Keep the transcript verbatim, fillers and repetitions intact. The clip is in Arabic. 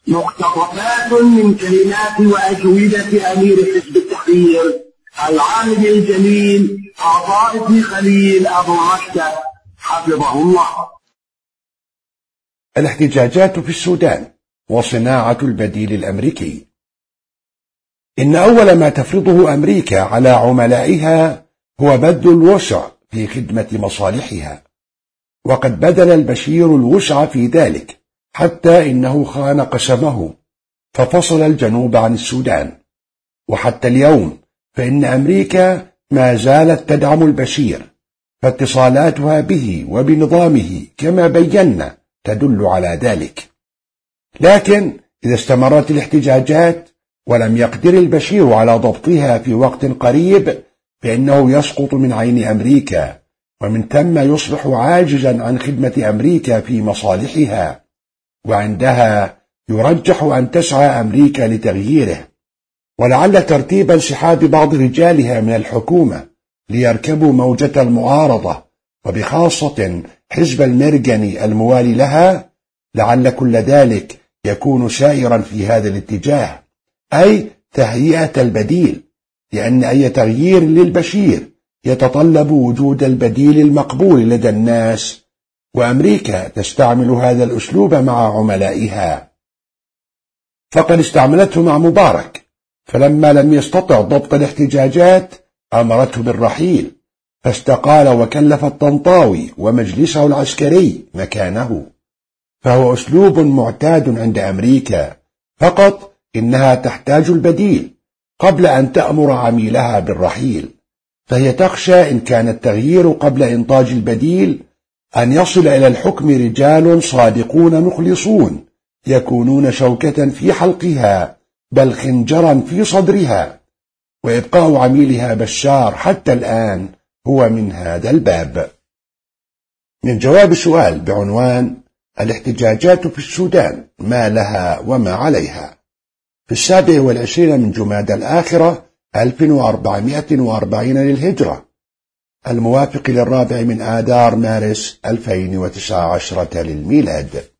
مقتطفات من كلمات وأجوبة أمير حزب التحرير العالم الجليل عطاء بن خليل أبو رشدة حفظه الله. الاحتجاجات في السودان وصناعة البديل الأمريكي. إن أول ما تفرضه أمريكا على عملائها هو بذل الوسع في خدمة مصالحها، وقد بذل البشير الوسع في ذلك حتى إنه خان قسمه ففصل الجنوب عن السودان. وحتى اليوم فإن أمريكا ما زالت تدعم البشير، فاتصالاتها به وبنظامه كما بينا تدل على ذلك. لكن إذا استمرت الاحتجاجات ولم يقدر البشير على ضبطها في وقت قريب فإنه يسقط من عين أمريكا، ومن ثم يصبح عاجزا عن خدمة أمريكا في مصالحها، وعندها يرجح أن تسعى أمريكا لتغييره، ولعل ترتيب انسحاب بعض رجالها من الحكومة ليركبوا موجة المعارضة، وبخاصة حزب المرجني الموالي لها، لعل كل ذلك يكون سائرا في هذا الاتجاه، أي تهيئة البديل، لأن أي تغيير للبشير يتطلب وجود البديل المقبول لدى الناس، وأمريكا تستعمل هذا الأسلوب مع عملائها، فقد استعملته مع مبارك، فلما لم يستطع ضبط الاحتجاجات أمرته بالرحيل، فاستقال وكلف الطنطاوي ومجلسه العسكري مكانه. فهو أسلوب معتاد عند أمريكا، فقط إنها تحتاج البديل قبل أن تأمر عميلها بالرحيل، فهي تخشى إن كان التغيير قبل إنتاج البديل أن يصل إلى الحكم رجال صادقون مخلصون يكونون شوكة في حلقها بل خنجرا في صدرها، وإبقاء عميلها بشار حتى الآن هو من هذا الباب. من جواب سؤال بعنوان الاحتجاجات في السودان ما لها وما عليها، في السابع والعشرين من جمادى الآخرة ألف وأربعمائة وأربعين للهجرة، الموافق للرابع من آذار مارس ألفين وتسعة عشر للميلاد.